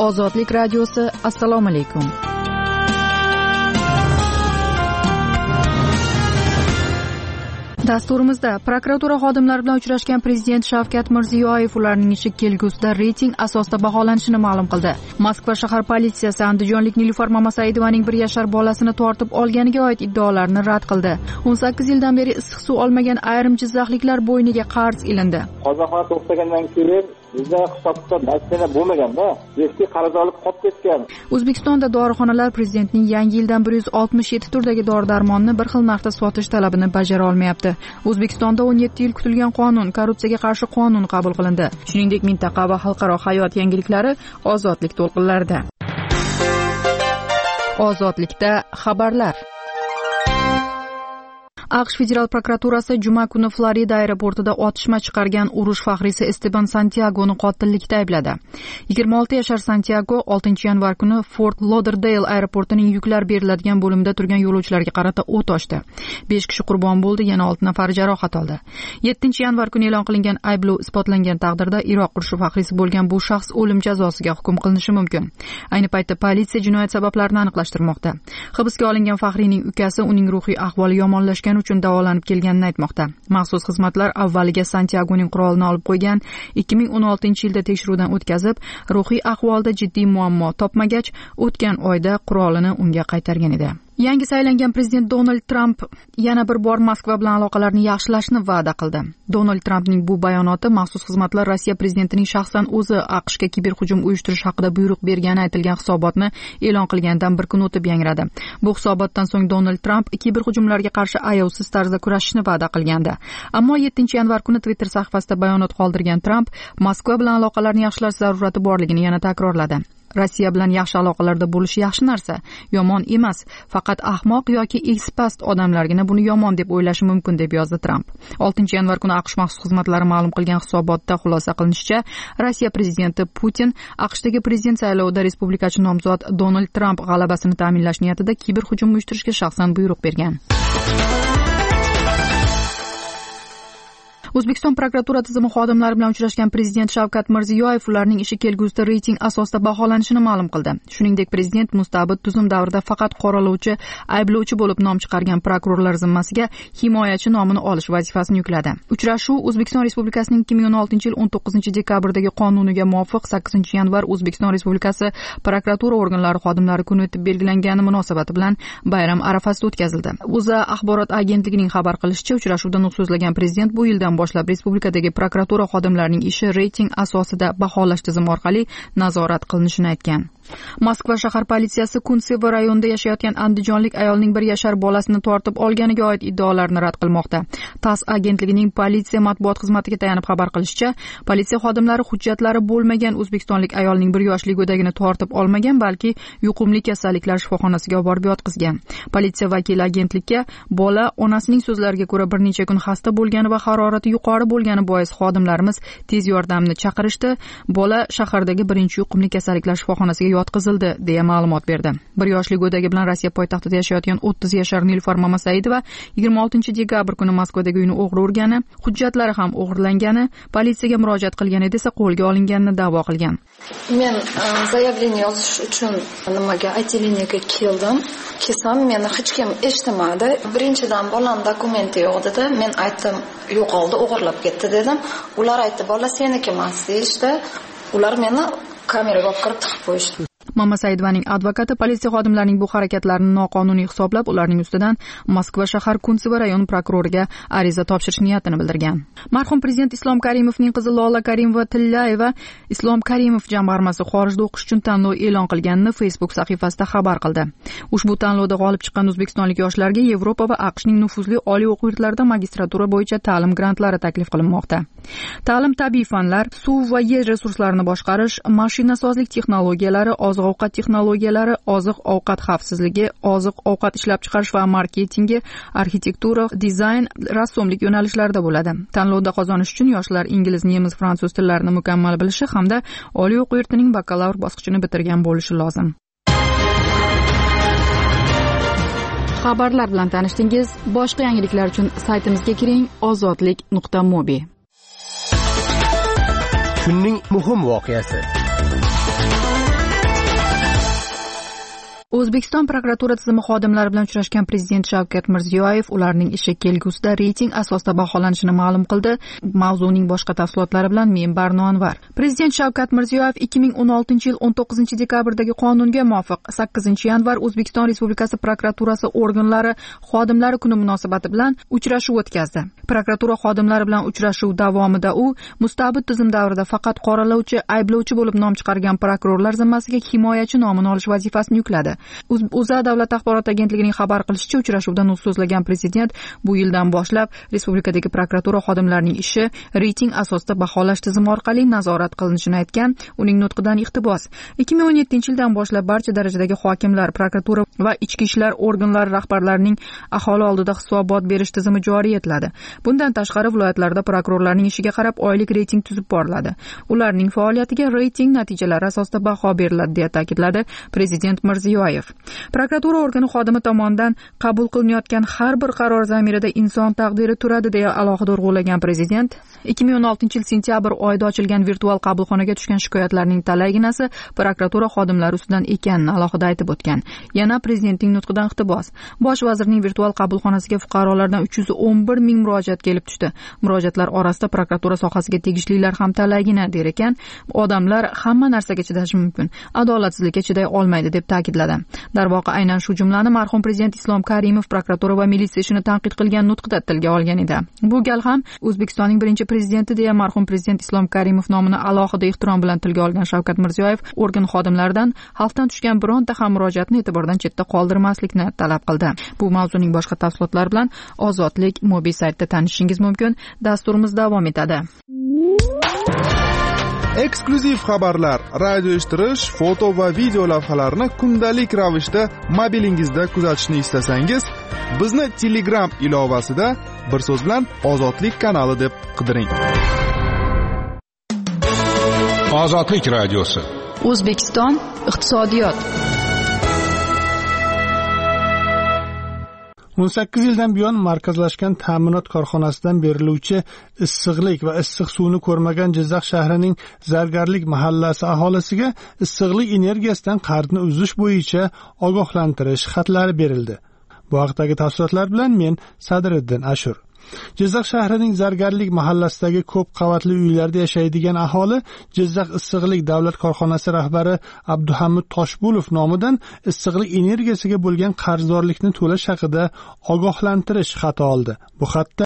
Ozodlik radiosi. Assalomu alaykum. Dasturimizda prokuratura xodimlari bilan uchrashgan prezident Shavkat Mirziyoyev ularning ishi kelgusida reyting asosida baholanishini ma'lum qildi. Moskva shahar politsiyasi andijonlik Nilufar Mamasaidovaning 1 yashar bolasini tortib olganiga oid iddaolarni rad qildi. 18 yildan beri issiq suv olmagan ayrim jizzaxliklar bo'yniga qarz ilindi. Qozoqlar to'xtagandan keyin bizda hisob-kitob masala bo'lmaganda, eski qarz olib qolib ketgan. O'zbekistonda dorixonalar prezidentning yangi yildan 167 turdagi dori-darmonni bir xil narxda sotish talabini bajara olmayapti. O'zbekistonda 17 yil kutilgan qonun, korrupsiyaga qarshi qonun qabul qilindi. Shuningdek, mintaqa va xalqaro hayot yangiliklari ozodlik to'lqinlarida. Ozodlikda xabarlar. AQSh Federal prokuraturasi juma kuni Florida aeroportida otishma chiqargan urush faxriysi Esteban Santiagoni qotillikda aybladi. 26 yashar Santiago 6-yanvar kuni Fort Lauderdale aeroportining yuklar beriladigan bo'limida turgan yo'lovchilarga qarata o't ochdi. 5 kishi qurbon bo'ldi, yana 6 nafar jarohat oldi. 7-yanvar kuni e'lon qilingan ayblov isbotlangan taqdirda Iroq urushi faxriysi bo'lgan bu shaxs o'lim jazosiga hukm qilinishi mumkin. Ayni paytda politsiya jinoyat sabablarini aniqlashtirmoqda. Hibsga olingan faxriyning ukasi uning ruhiy ahvoli yomonlashgan uchun davolanib kelganini aytmoqda. Maxsus xizmatlar avvaliga Santiagoning qurolini olib qo'ygan, 2016-yilda tekshiruvdan o'tkazib, ruhiy ahvolda jiddiy muammo topmagach, o'tgan oyda qurolini unga qaytargan edi. Yangi saylangan prezident Donald Trump yana bir bor Moskva bilan aloqalarni yaxshilashni va'da qildi. Donald Trampning bu bayonoti maxsus xizmatlar Rossiya prezidentining shaxsan o'zi AQShga kiberhujum uyushtirish haqida buyruq bergani aytilgan hisobotni e'lon qilgandan bir kun o'tib yangradi. Bu hisobotdan so'ng Donald Trump kiberhujumlarga qarshi ayovsiz tarzda kurashishni va'da qilgandi. Ammo 7-yanvar kuni Twitter sahifasida bayonot qoldirgan Trump Moskva bilan aloqalarni yaxshilash zarurati borligini yana takrorladi. Rossiya bilan yaxshi aloqalarda bo'lish yaxshi narsa, yomon emas. Faqat ahmoq yoki ekspast odamlargina buni yomon deb o'ylashi mumkin, deb yozdi Trump. 6-yanvar kuni AQSh maxsus xizmatlari ma'lum qilgan hisobotda xulosa qilinishicha, Rossiya prezidenti Putin AQShdagi prezident saylovida respublikachi nomzod Donald Trump g'alabasini ta'minlash niyatida kiberhujum uyushtirishga shaxsan buyruq bergan. O'zbekiston prokuratura tizimi xodimlari bilan uchrashgan prezident Shavkat Mirziyoyev ularning ishi kelgusida reyting asosida baholanishini ma'lum qildi. Shuningdek, prezident mustabid tuzum davrida faqat qoralovchi, ayblovchi bo'lib nom chiqargan prokurorlar zimmasiga himoyachi nomini olish vazifasini yukladi. Uchrashuv O'zbekiston Respublikasining 2016-yil 19-dekabrdagi qonuniga muvofiq 8-yanvar O'zbekiston Respublikasi prokuratura organlari xodimlari kuni etib belgilangani munosabati bilan bayram arafasida o'tkazildi. O'zA axborot agentligining xabar qilishicha, uchrashuvda nutq so'zlagan prezident bu yildan boshlab respublikadagi prokuratura xodimlarining ishi reyting asosida baholash tizimi orqali nazorat qilinishini aytgan. Moskva shahar politsiyasi Kuntsevo rayonida yashayotgan andijonlik ayolning 1 yashar bolasini tortib olganiga oid iddaolarni rad qilmoqda. TASS agentligining politsiya matbuot xizmatiga tayanib xabar qilishicha, politsiya xodimlari hujjatlari bo'lmagan o'zbekistonlik ayolning 1 yoshli go'dagini tortib olmagan, balki yuqumli kasalliklar shifoxonasiga olib borib yotqizgan. Politsiya vakili agentlikka bola onasining so'zlariga ko'ra bir necha kun xasta bo'lgani va harorati yuqori bo'lgani bois xodimlarimiz tez yordamni chaqirishdi. Bola shahardagi 1-yuqumli kasalliklar shifoxonasiga yotqizildi, deya ma'lumot berdi. 1 yoshli go'dagi bilan Rossiya poytaxtida yashayotgan 30 yashar Nilufar Mamasaidova 26-dekabr kuni Moskvadagi uyini o'g'ri urgani, hujjatlari ham o'g'irlangani, politsiyaga murojaat qilgan edi, esa qo'lga olinganini da'vo qilgan. Men zaявление yozish uchun nimaga aytiliniga keldim. Kelsam meni hech kim eshitmadi. Birinchidan bolam dokumenti yo'q dedi. Men aytdim, yo'qoldi, o'g'irlab ketdi dedim. Ular aytdi, bola seniki emas deyishdi. Ular meni kameraga olib kirib tiqib qo'yishdi. Mamasaidovaning advokati politsiya xodimlarining bu harakatlarini noqonuniy hisoblab, ularning ustidan Moskva shahar Kuntsevo rayon prokuroriga ariza topshirish niyatini bildirgan. Marhum prezident Islom Karimovning qizi Lola Karimova-Tillayeva Islom Karimov jamg'armasi xorijda o'qish uchun tanlov e'lon qilganini Facebook sahifasida xabar qildi. Ushbu tanlovda g'olib chiqqan o'zbekistonlik yoshlarga Yevropa va AQShning nufuzli oliy o'quv yurtlarida magistratura bo'yicha ta'lim grantlari taklif qilinmoqda. Ta'lim tabiiy fanlar, suv va yer resurslarini boshqarish, mashinasozlik texnologiyalari, oziq-ovqat texnologiyalari, oziq-ovqat xavfsizligi, oziq-ovqat ishlab chiqarish va marketingi, arxitektura, dizayn, rassomlik yo'nalishlarida bo'ladi. Tanlovda qozonish uchun yoshlar ingliz, nemis, fransuz tillarini mukammal bilishi hamda oliy o'quv yurtining bakalavr bosqichini bitirgan bo'lishi lozim. Xabarlar bilan tanishdingiz. Boshqa yangiliklar uchun saytimizga kiring: ozodlik.mobi. Kunning muhim voqeasi. O'zbekiston prokuratura tizimi xodimlari bilan uchrashgan prezident Shavkat Mirziyoyev ularning ishi kelgusida reyting asosida baholanishini ma'lum qildi. Mavzuning boshqa tafsilotlari bilan men Barno Anvar. Prezident Shavkat Mirziyoyev 2016-yil 19-dekabrdagi qonunga muvofiq 8-yanvar O'zbekiston Respublikasi prokuraturasi organlari xodimlari kuni munosabati bilan uchrashuv o'tkazdi. Prokuratura xodimlari bilan uchrashuv davomida u mustabid tizim davrida faqat qoralovchi, ayblovchi bo'lib nom chiqargan prokurorlar zimmasiga himoyachi nomini olish vazifasini yukladi. O'zA davlat axborot agentligining xabar qilishicha, uchrashuvda nutq so'zlagan prezident bu yildan boshlab respublikadagi prokuratura xodimlarining ishi reyting asosida baholash tizimi orqali nazorat qilinishini aytgan. Uning nutqidan iqtibos: 2017-yildan boshlab barcha darajadagi hokimlar, prokuratura va ichki ishlar organlari rahbarlarining aholi oldida hisobot berish tizimi joriy etiladi. Bundan tashqari viloyatlarda prokurorlarning ishiga qarab oylik reyting tuzib boriladi. Ularning faoliyatiga reyting natijalari asosida baho beriladi, deya ta'kidladi prezident Mirziyoyev. Prokuratura organi xodimi tomonidan qabul qilinayotgan har bir qaror zamirida inson taqdiri turadi, deya alohida urg'ulagan prezident 2016-yil sentyabr oyida ochilgan virtual qabulxonaga tushgan shikoyatlarning talayginasi prokuratura xodimlari ustidan ekanini alohida aytib o'tgan. Yana prezidentning nutqidan iqtibos: Bosh vazirning virtual qabulxonasiga fuqarolardan 311 ming murojaat kelib tushdi. Murojaatlar orasida prokuratura sohasiga tegishlilar ham talaygina der ekan. Odamlar hamma narsaga chidashi mumkin, adolatsizlikka chiday olmaydi, deb ta'kidladi. Darvoqe aynan shu jumlani marhum prezident Islom Karimov prokuratura va militsiya ishini tanqid qilgan nutqida tilga olgan edi. Bu gal ham O'zbekistonning birinchi prezidenti deya marhum prezident Islom Karimov nomini alohida ehtirom bilan tilga olgan Shavkat Mirziyoyev organ xodimlaridan xalqdan tushgan bironta ham murojaatni e'tibordan chetda qoldirmaslikni talab qildi. Bu mavzuning boshqa tafsilotlari bilan Ozodlik mobil saytida tanishishingiz mumkin. Dasturimiz davom etadi. Eksklyuziv xabarlar, radio eshittirish, foto va video lavhalarni kundalik ravishda mobilingizda kuzatishni istasangiz, bizni Telegram ilovasida bir so'z bilan Ozodlik kanali deb qidiring. Ozodlik radiosi. O'zbekiston iqtisodiyot. 18 yildan buyon markazlashgan ta'minot korxonasidan beriluvchi issiqlik va issiq suvni ko'rmagan Jizzax shahrining Zargarlik mahallasi aholisiga issiqlik energiyasidan qarzni uzish bo'yicha ogohlantirish xatlari berildi. Bu haqdagi tafsilotlar bilan men Sadriddin Ashur. Jizzax shahrining Zargarlik mahallasidagi ko'p qavatli uylarda yashaydigan aholi Jizzax issiqlik davlat korxonasi rahbari Abduhamid Toshbulov nomidan issiqlik energiyasiga bo'lgan qarzdorlikni to'lash haqida ogohlantirish xati oldi. Bu xatda